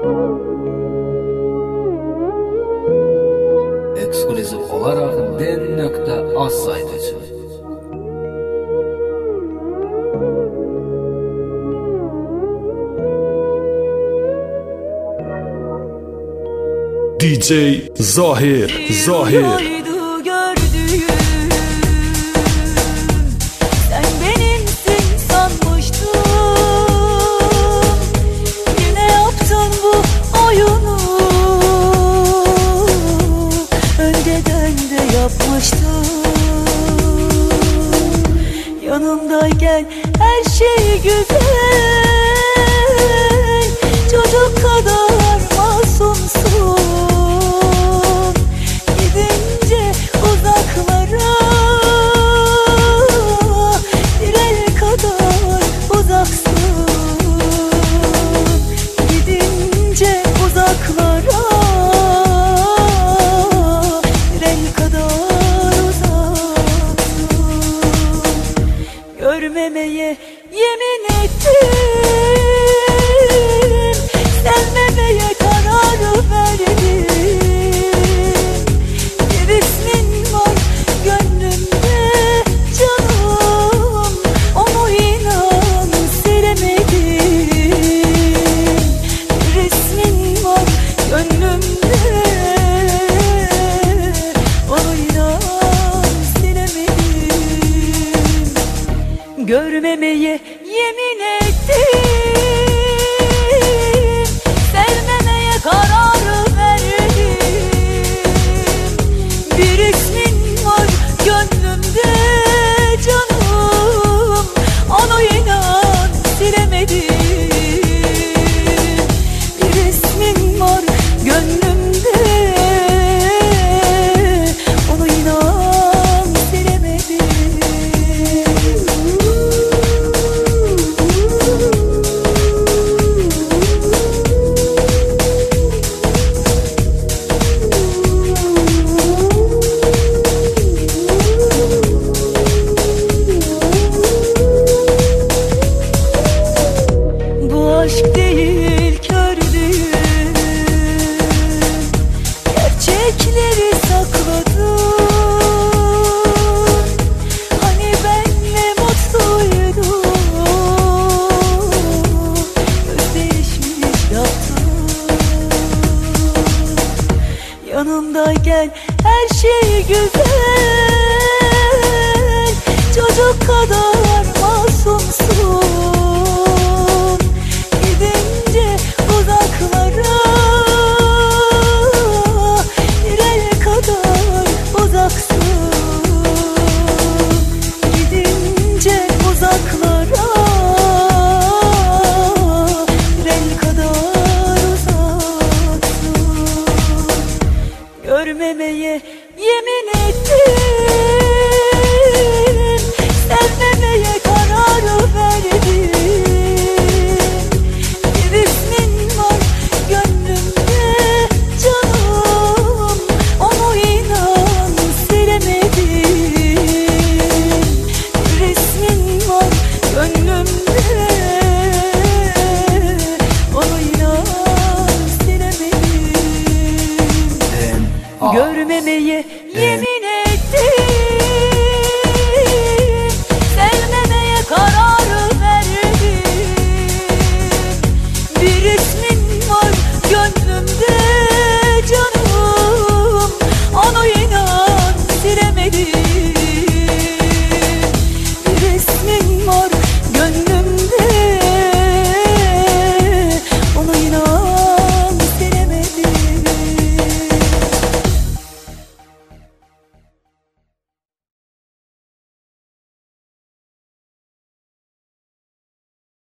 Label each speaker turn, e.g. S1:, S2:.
S1: Ekskluzif olarak den.az saytı için.
S2: DJ Zahir
S3: Rüyaydı gördüğüm, sen benimsin sanmıştım. Yine yaptın bu oyunu, önceden de yapmıştım. Yanımdayken her şey güzel, çocuk kadar masumsun. Gidince uzaklara, bir el kadar uzaksın. Gidince uzaklara, bir el kadar uzaksın. Görmemeye yemin ettim, sevmemeye karar verdim. Bir ismin var gönlümde canım, onu inan silemedim. Bir ismin var gönlümde, onu inan silemedim. Görmemeye yemin ettim, sevmemeye karar verdim. Bir ismin var gönlümde canım, onu inan silemedim. Bir ismin var gönlümde, onu inan silemedim. Bu aşk değil kör düğün, gerçekleri sakladın. Hani benle mutluydun, özdeşmiş yaptın. Yanımdayken her şey güzel, çocuk kadar